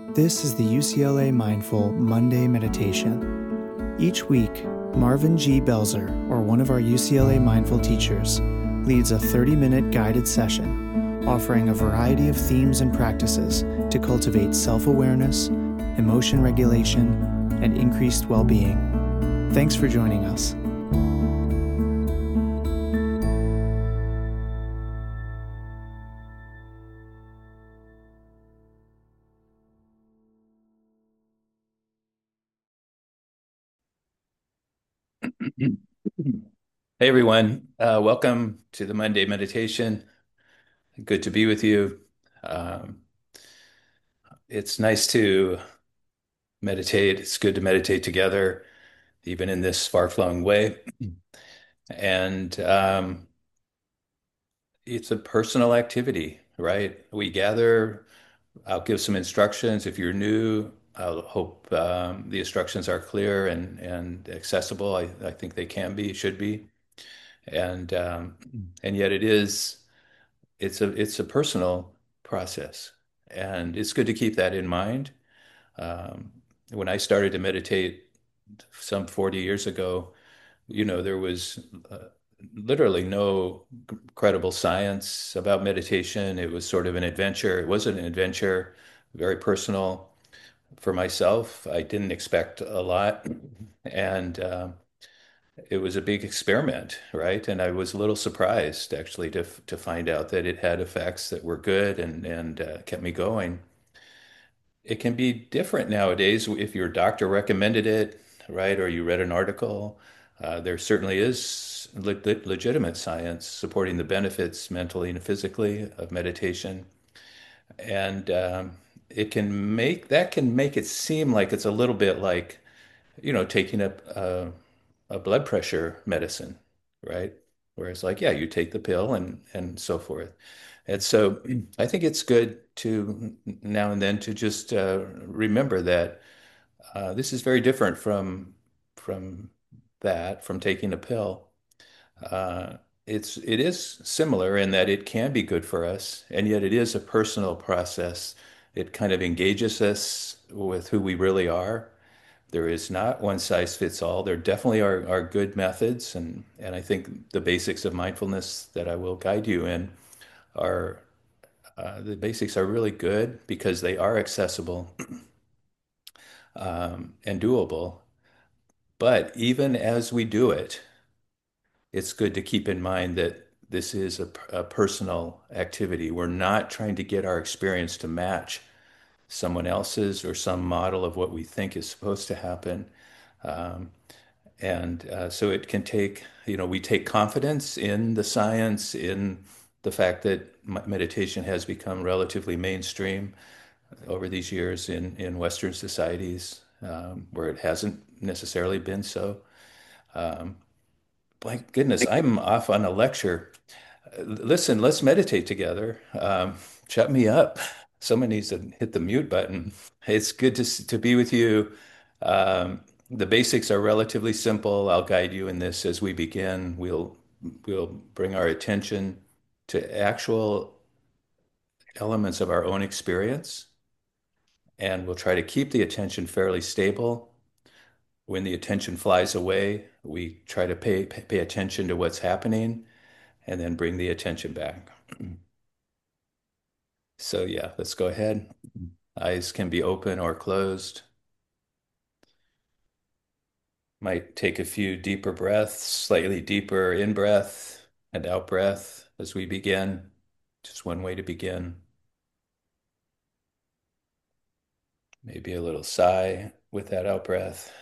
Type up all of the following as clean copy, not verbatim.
This is the UCLA Mindful Monday Meditation. Each week, Marvin G. Belzer, or one of our UCLA Mindful teachers, leads a 30-minute guided session offering a variety of themes and practices to cultivate self-awareness, emotion regulation, and increased well-being. Thanks for joining us. Hey everyone, welcome to the Monday meditation. Good to be with you. Um, it's nice to meditate. It's good to meditate together, even in this far-flung way. And it's a personal activity, right? We gather. I'll give some instructions. If you're new, I'll hope the instructions are clear and accessible. I think they can be, should be, and and yet it's a personal process, and it's good to keep that in mind. Um, when I started to meditate some 40 years ago, there was literally no credible science about meditation. It was sort of an adventure. It was an adventure, very personal for myself. I didn't expect a lot, and it was a big experiment, right? And I was a little surprised actually to find out that it had effects that were good and kept me going. It can be different nowadays if your doctor recommended it, right? Or you read an article. There certainly is legitimate science supporting the benefits mentally and physically of meditation. And it can make it seem like it's a little bit like taking a blood pressure medicine, right? Whereas like, yeah, you take the pill and so forth. And so I think it's good to now and then to just remember that this is very different from from taking a pill. Uh, it is similar in that it can be good for us, and yet it is a personal process. It kind of engages us with who we really are. There is not one size fits all. There definitely are good methods, and I think the basics of mindfulness that I will guide you in are the basics are really good because they are accessible and doable. But even as we do it, it's good to keep in mind that this is a personal activity. We're not trying to get our experience to match someone else's or some model of what we think is supposed to happen. Um, And so it can take, we take confidence in the science, in the fact that meditation has become relatively mainstream over these years in Western societies, where it hasn't necessarily been so. Um, my goodness, I'm off on a lecture. Listen, let's meditate together. Shut me up. Someone needs to hit the mute button. It's good to be with you. The basics are relatively simple. I'll guide you in this as we begin. We'll bring our attention to actual elements of our own experience, and we'll try to keep the attention fairly stable. When the attention flies away, we try to pay attention to what's happening and then bring the attention back. So yeah, let's go ahead. Eyes can be open or closed. Might take a few deeper breaths, slightly deeper in breath and out breath as we begin. Just one way to begin. Maybe a little sigh with that out breath.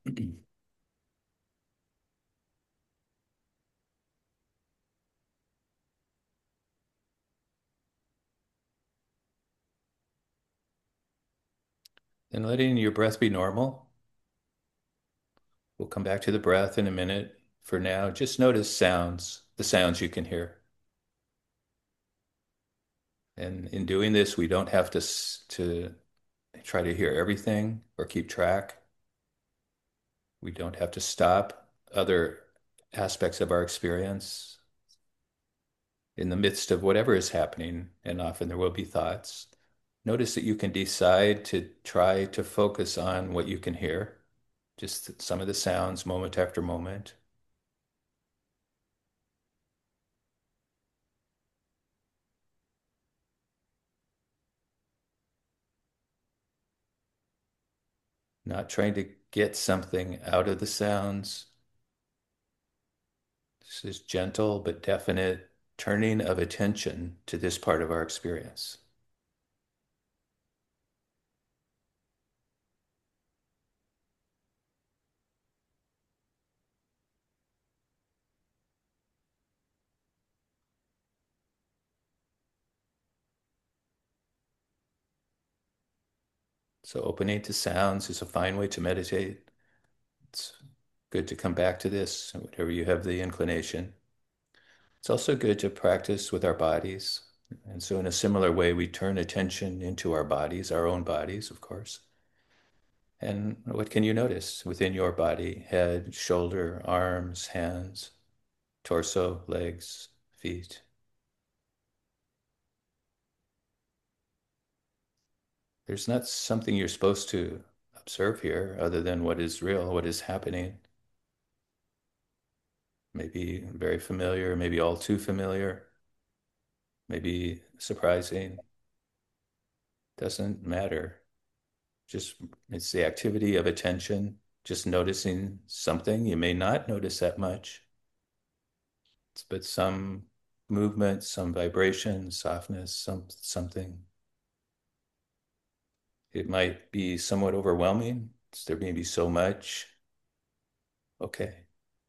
And letting your breath be normal. We'll come back to the breath in a minute. For now, just notice sounds, the sounds you can hear. And in doing this, we don't have to try to hear everything or keep track. We don't have to stop other aspects of our experience in the midst of whatever is happening. And often there will be thoughts. Notice that you can decide to try to focus on what you can hear, just some of the sounds moment after moment. Not trying to get something out of the sounds. This is gentle but definite turning of attention to this part of our experience. So opening to sounds is a fine way to meditate. It's good to come back to this whenever you have the inclination. It's also good to practice with our bodies. And so, in a similar way, we turn attention into our bodies, our own bodies, of course. And what can you notice within your body? Head, shoulder, arms, hands, torso, legs, feet. There's not something you're supposed to observe here other than what is real, what is happening. Maybe very familiar, maybe all too familiar, maybe surprising. Doesn't matter. Just it's the activity of attention, just noticing something. You may not notice that much, but some movement, some vibration, softness, something. It might be somewhat overwhelming. There may be so much. Okay.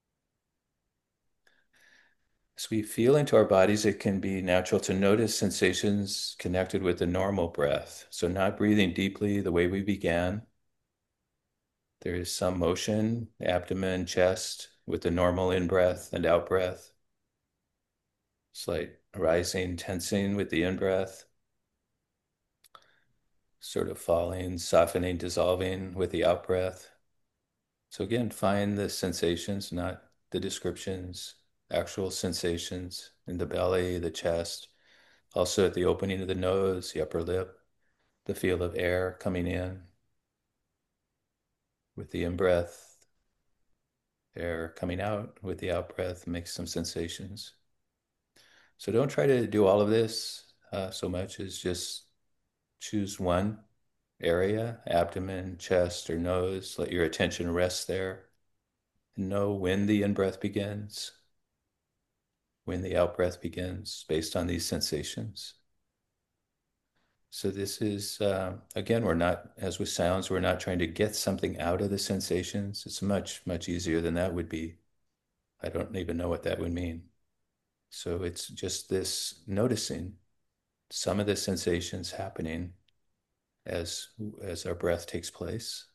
As we feel into our bodies, it can be natural to notice sensations connected with the normal breath. So, not breathing deeply the way we began. There is some motion, abdomen, chest, with the normal in breath and out breath. Slight rising, tensing with the in breath, sort of falling, softening, dissolving with the out breath. So, again, find the sensations, not the descriptions, actual sensations in the belly, the chest, also at the opening of the nose, the upper lip, the feel of air coming in with the in breath, air coming out with the out breath makes some sensations. So don't try to do all of this so much as just choose one area, abdomen, chest, or nose. Let your attention rest there. And know when the in breath begins, when the out breath begins, based on these sensations. So this is, again, we're not, as with sounds, we're not trying to get something out of the sensations. It's much, much easier than that would be. I don't even know what that would mean. So it's just this noticing some of the sensations happening as our breath takes place.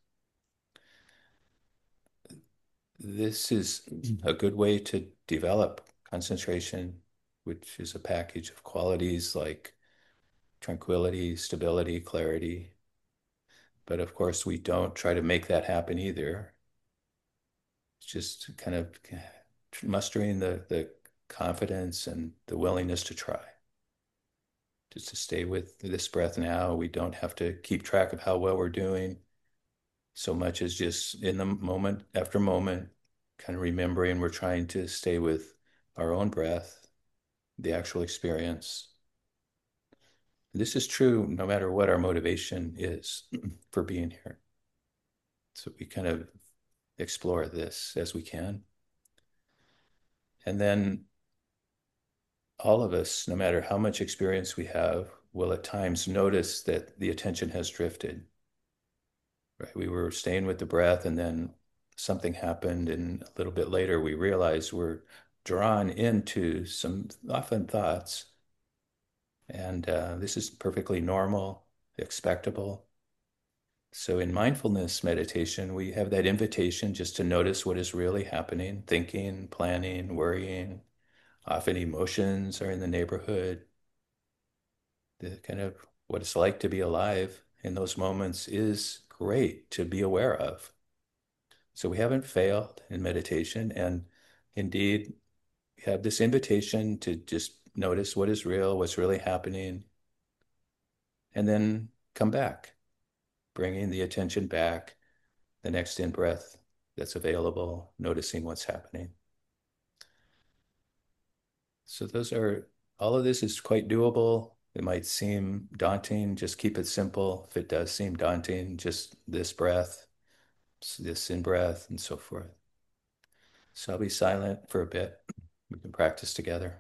This is a good way to develop concentration, which is a package of qualities like tranquility, stability, clarity. But of course, we don't try to make that happen either. It's just kind of mustering the confidence and the willingness to try. Just to stay with this breath now. We don't have to keep track of how well we're doing so much as just in the moment after moment, kind of remembering we're trying to stay with our own breath, the actual experience. This is true no matter what our motivation is for being here. So we kind of explore this as we can. And then all of us, no matter how much experience we have, will at times notice that the attention has drifted. Right? We were staying with the breath, and then something happened, and a little bit later we realized we're drawn into some often thoughts. And this is perfectly normal, expectable. So in mindfulness meditation, we have that invitation just to notice what is really happening, thinking, planning, worrying. Often emotions are in the neighborhood. The kind of what it's like to be alive in those moments is great to be aware of. So we haven't failed in meditation. And indeed, we have this invitation to just notice what is real, what's really happening. and then come back, bringing the attention back, the next in breath that's available, noticing what's happening. So all of this is quite doable. It might seem daunting, just keep it simple. If it does seem daunting, just this breath, this in breath, and so forth. So I'll be silent for a bit. We can practice together.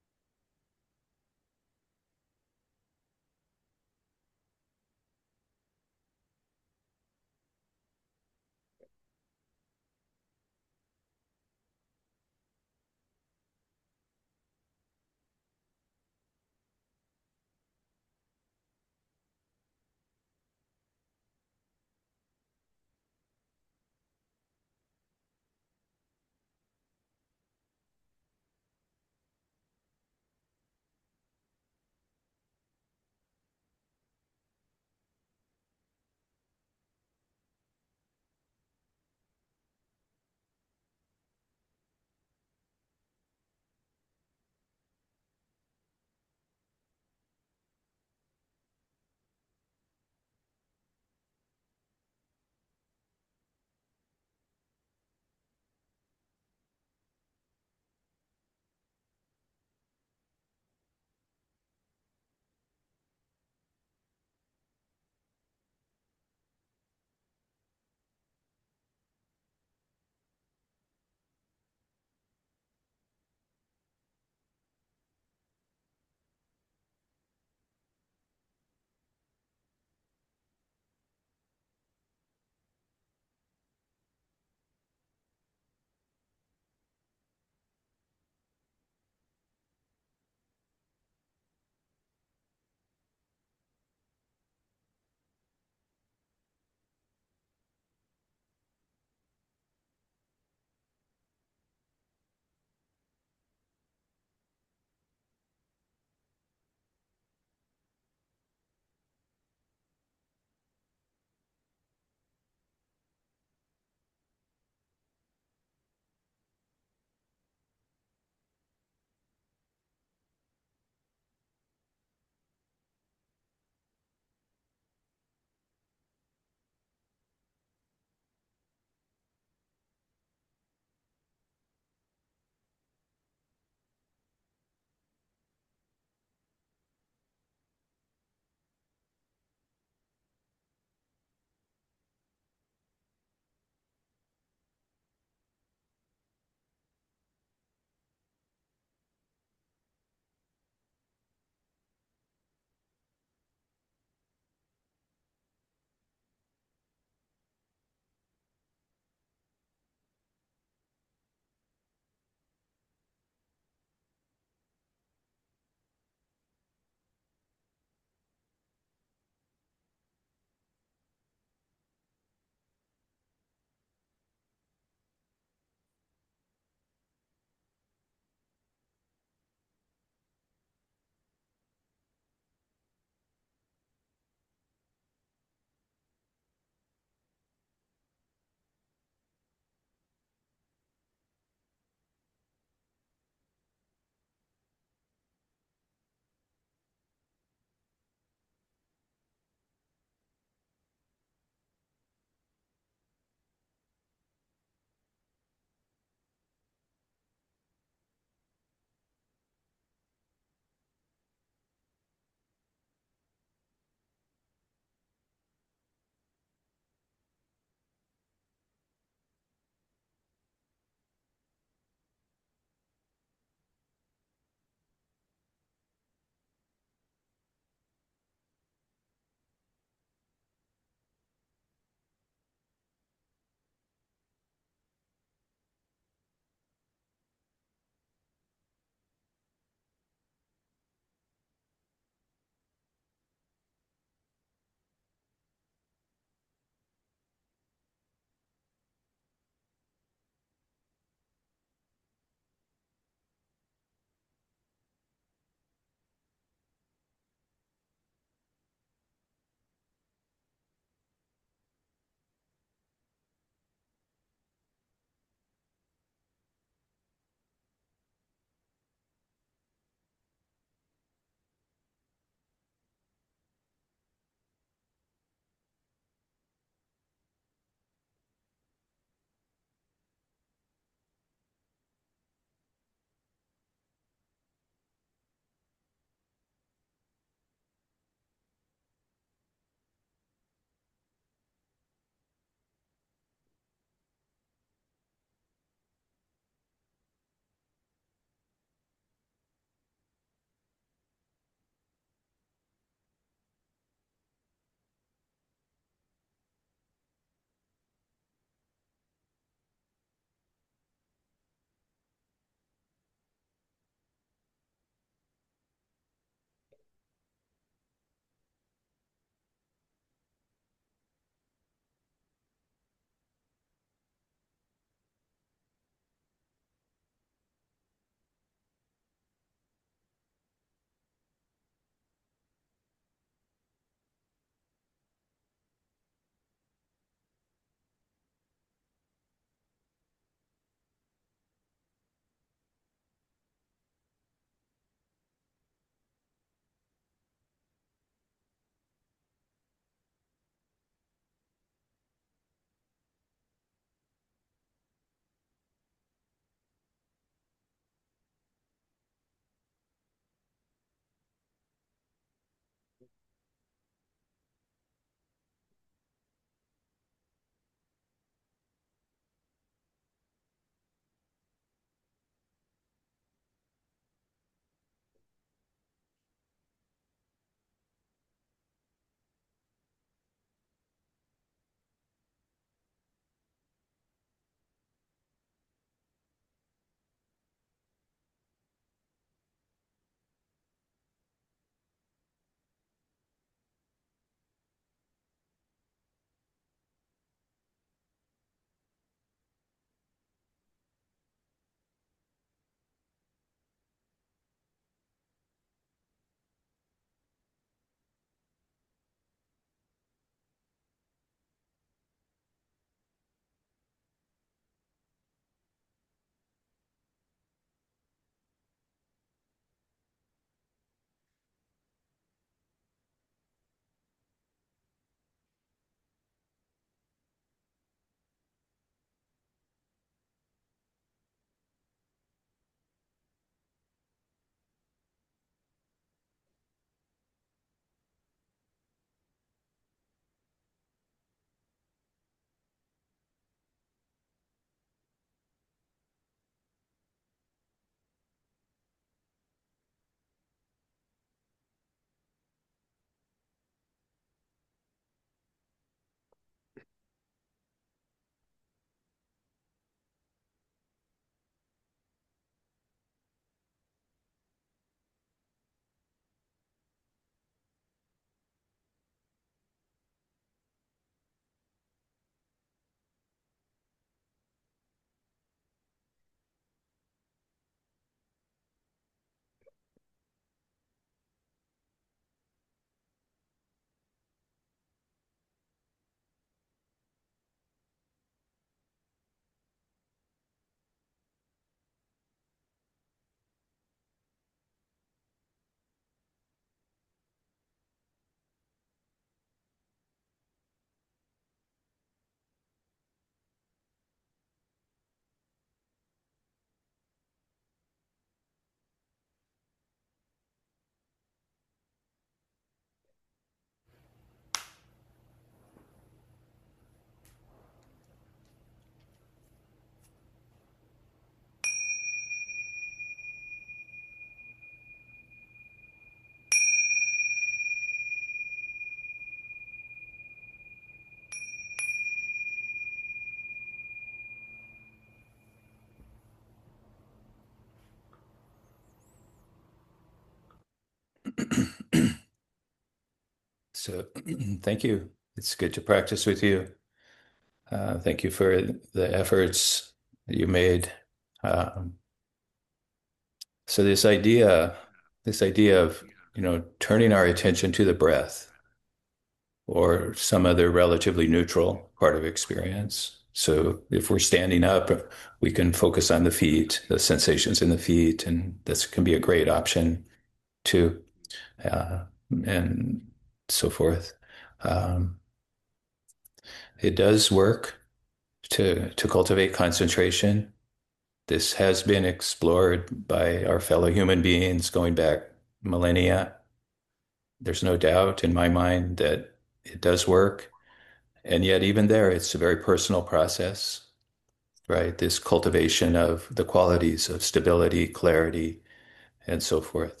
So, thank you. It's good to practice with you. Thank you for the efforts that you made. Um, so this idea of, turning our attention to the breath or some other relatively neutral part of experience. So if we're standing up, we can focus on the feet, the sensations in the feet, and this can be a great option too, uh, and so forth. Um, it does work to cultivate concentration. This has been explored by our fellow human beings going back millennia. There's no doubt in my mind that it does work. And yet, even there, it's a very personal process, right? This cultivation of the qualities of stability, clarity, and so forth.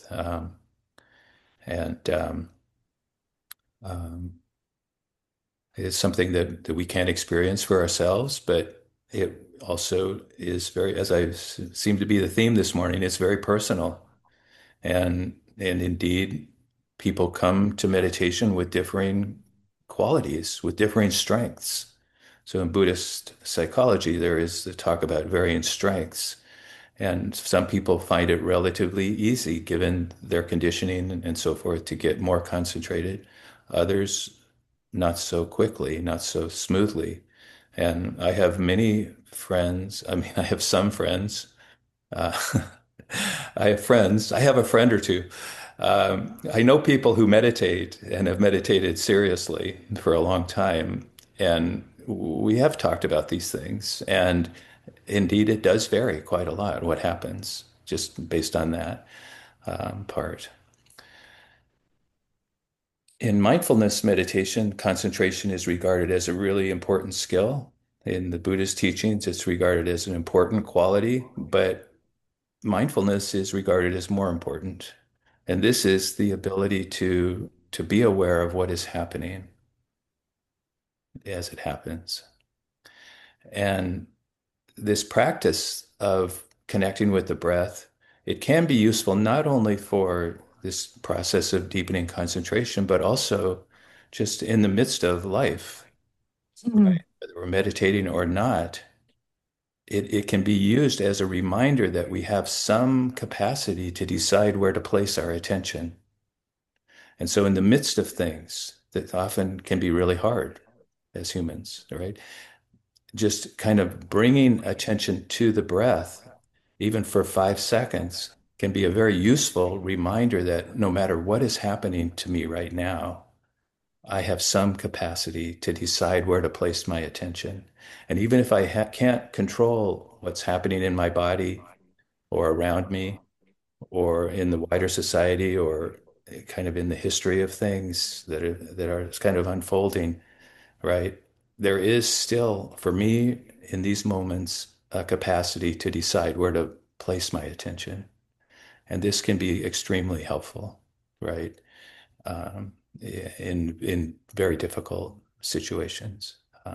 And um, it's something that we can't experience for ourselves, but it also is very, as I seem to be the theme this morning, it's very personal. And indeed, people come to meditation with differing qualities, with differing strengths. So in Buddhist psychology, there is the talk about varying strengths. And some people find it relatively easy, given their conditioning and so forth, to get more concentrated. Others, not so quickly, not so smoothly. And I have many friends. I mean, I have some friends. Uh, I have friends. I have a friend or two. I know people who meditate and have meditated seriously for a long time. And we have talked about these things. And indeed, it does vary quite a lot what happens just based on that part. In mindfulness meditation, concentration is regarded as a really important skill. In the Buddhist teachings, it's regarded as an important quality, but mindfulness is regarded as more important. And this is the ability to be aware of what is happening as it happens. And this practice of connecting with the breath, it can be useful not only for this process of deepening concentration, but also just in the midst of life, Mhm. whether we're meditating or not. It can be used as a reminder that we have some capacity to decide where to place our attention. And so, in the midst of things that often can be really hard as humans, right? Just kind of bringing attention to the breath, even for 5 seconds, can be a very useful reminder that no matter what is happening to me right now, I have some capacity to decide where to place my attention. And even if I can't control what's happening in my body or around me or in the wider society or kind of in the history of things that are kind of unfolding, right? There is still, for me, in these moments, a capacity to decide where to place my attention. And this can be extremely helpful, right? In very difficult situations.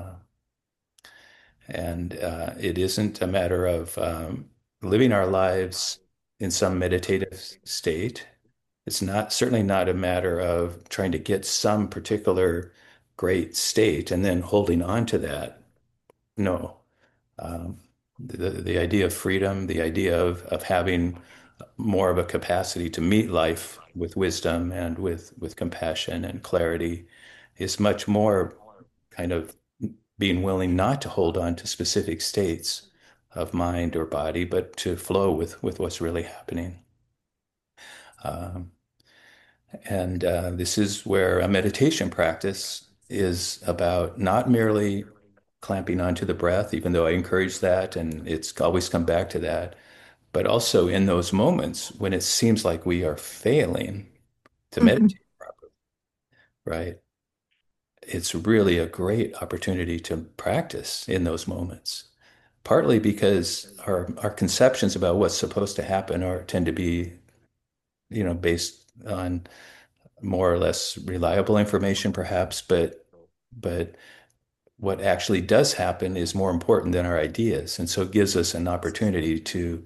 And it isn't a matter of living our lives in some meditative state. It's not certainly not a matter of trying to get some particular great state and then holding on to that. No. Um, the idea of freedom, the idea of having more of a capacity to meet life with wisdom and with compassion and clarity is much more kind of being willing not to hold on to specific states of mind or body, but to flow with what's really happening. Um, and this is where a meditation practice is about not merely clamping onto the breath, even though I encourage that and it's always come back to that, but also in those moments when it seems like we are failing to Mhm. meditate properly, right? It's really a great opportunity to practice in those moments. Partly because our conceptions about what's supposed to happen are tend to be, based on more or less reliable information, perhaps, but what actually does happen is more important than our ideas, and so it gives us an opportunity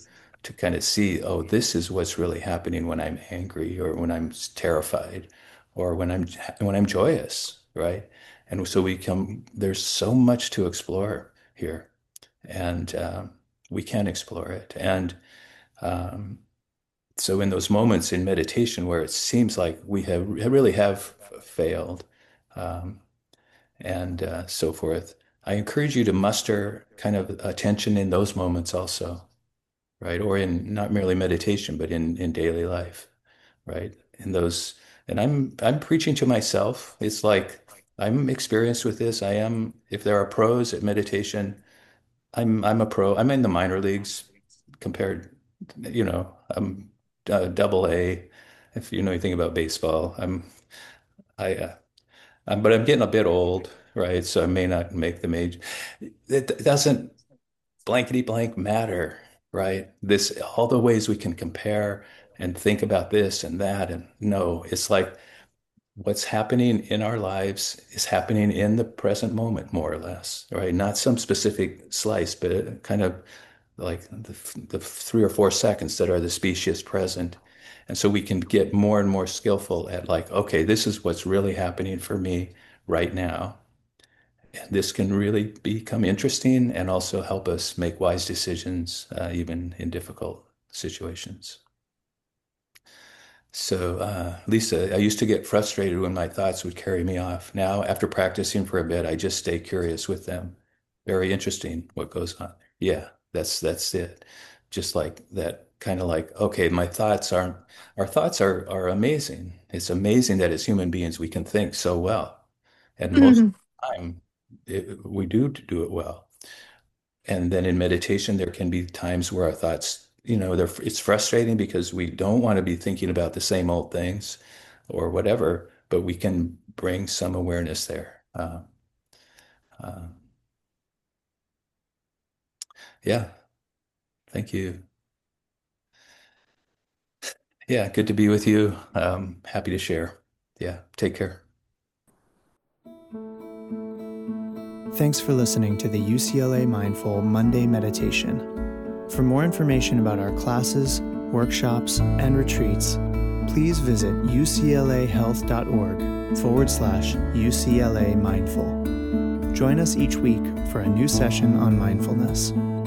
to kind of see, oh, this is what's really happening when I'm angry or when I'm terrified or when I'm joyous, right? And so there's so much to explore here, and we can explore it. And um, so in those moments in meditation where it seems like we really have failed, um, and so forth, I encourage you to muster kind of attention in those moments also, right? Or in not merely meditation, but in daily life, right? In those, and I'm preaching to myself. It's like I'm experienced with this. I am, if there are pros at meditation, I'm a pro. I'm in the minor leagues compared, I'm double A. If you know anything about baseball, I but I'm getting a bit old, right? So I may not make the major. It doesn't blankety blank matter, right? All the ways we can compare and think about this and that, and no, it's like what's happening in our lives is happening in the present moment, more or less, right? Not some specific slice, but kind of like the 3 or 4 seconds that are the species present. And so we can get more and more skillful at like, okay, this is what's really happening for me right now. And this can really become interesting and also help us make wise decisions, even in difficult situations. So, Lisa, I used to get frustrated when my thoughts would carry me off. Now, after practicing for a bit, I just stay curious with them. Very interesting what goes on. Yeah, that's it. Just like that, kind of like, okay, our thoughts are amazing. It's amazing that as human beings we can think so well. And most of the time, we do it well. And then in meditation, there can be times where our thoughts, it's frustrating because we don't want to be thinking about the same old things or whatever, but we can bring some awareness there. Uh, yeah, thank you. Yeah, good to be with you. Happy to share. Yeah, take care. Thanks for listening to the UCLA Mindful Monday Meditation. For more information about our classes, workshops, and retreats, please visit uclahealth.org/UCLA Mindful. Join us each week for a new session on mindfulness.